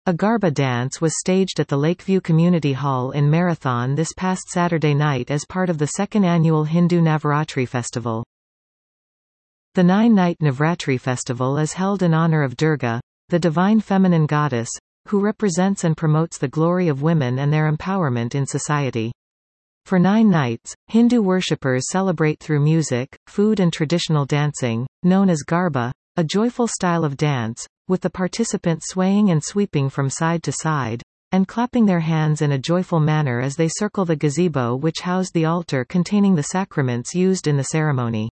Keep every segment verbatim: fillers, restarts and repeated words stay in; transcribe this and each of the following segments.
A Garba dance was staged at the Lakeview Community Hall in Marathon this past Saturday night as part of the second annual Hindu Navaratri festival. The nine-night Navratri festival is held in honor of Durga, the divine feminine goddess, who represents and promotes the glory of women and their empowerment in society. For nine nights, Hindu worshippers celebrate through music, food and traditional dancing, known as Garba, a joyful style of dance, with the participants swaying and sweeping from side to side, and clapping their hands in a joyful manner as they circle the gazebo which housed the altar containing the sacraments used in the ceremony.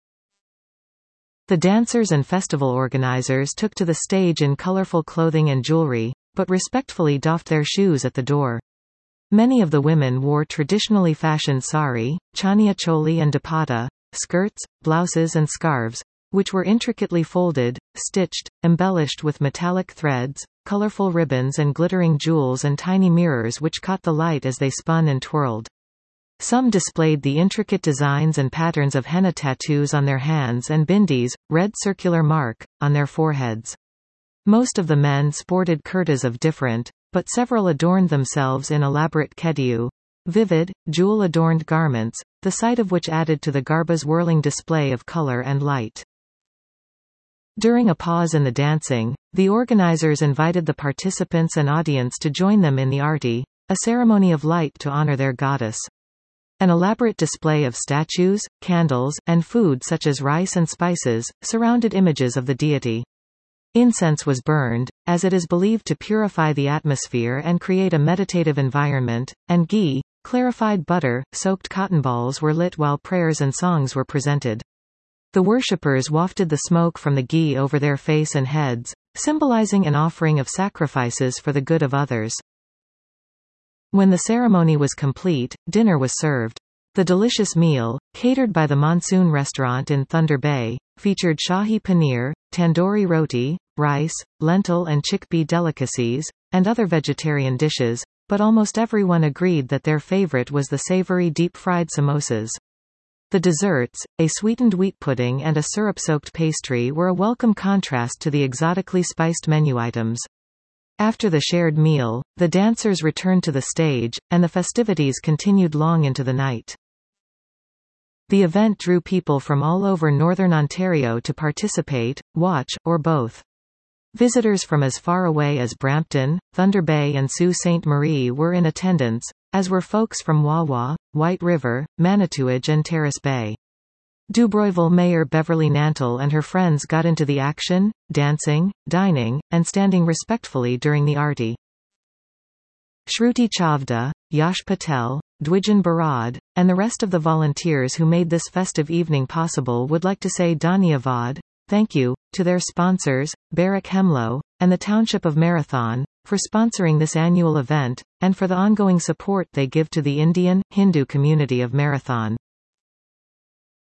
The dancers and festival organizers took to the stage in colorful clothing and jewelry, but respectfully doffed their shoes at the door. Many of the women wore traditionally fashioned sari, chaniya choli and dupatta, skirts, blouses and scarves, which were intricately folded, stitched, embellished with metallic threads, colorful ribbons and glittering jewels and tiny mirrors which caught the light as they spun and twirled. Some displayed the intricate designs and patterns of henna tattoos on their hands and bindis, red circular mark, on their foreheads. Most of the men sported kurtas of different, but several adorned themselves in elaborate kediyu, vivid, jewel-adorned garments, the sight of which added to the Garba's whirling display of color and light. During a pause in the dancing, the organizers invited the participants and audience to join them in the arti, a ceremony of light to honor their goddess. An elaborate display of statues, candles, and food such as rice and spices, surrounded images of the deity. Incense was burned, as it is believed to purify the atmosphere and create a meditative environment, and ghee, clarified butter, soaked cotton balls were lit while prayers and songs were presented. The worshippers wafted the smoke from the ghee over their face and heads, symbolizing an offering of sacrifices for the good of others. When the ceremony was complete, dinner was served. The delicious meal, catered by the Monsoon Restaurant in Thunder Bay, featured shahi paneer, tandoori roti, rice, lentil and chickpea delicacies, and other vegetarian dishes, but almost everyone agreed that their favorite was the savory deep-fried samosas. The desserts, a sweetened wheat pudding and a syrup-soaked pastry, were a welcome contrast to the exotically spiced menu items. After the shared meal, the dancers returned to the stage, and the festivities continued long into the night. The event drew people from all over northern Ontario to participate, watch, or both. Visitors from as far away as Brampton, Thunder Bay and Sault Ste. Marie were in attendance, as were folks from Wawa, White River, Manitouwadge and Terrace Bay. Dubroyville Mayor Beverly Nantel and her friends got into the action, dancing, dining, and standing respectfully during the arti. Shruti Chavda, Yash Patel, Dwijen Barad, and the rest of the volunteers who made this festive evening possible would like to say Dhanyavad, thank you, to their sponsors, Barrack Hemlo, and the Township of Marathon, for sponsoring this annual event, and for the ongoing support they give to the Indian, Hindu community of Marathon.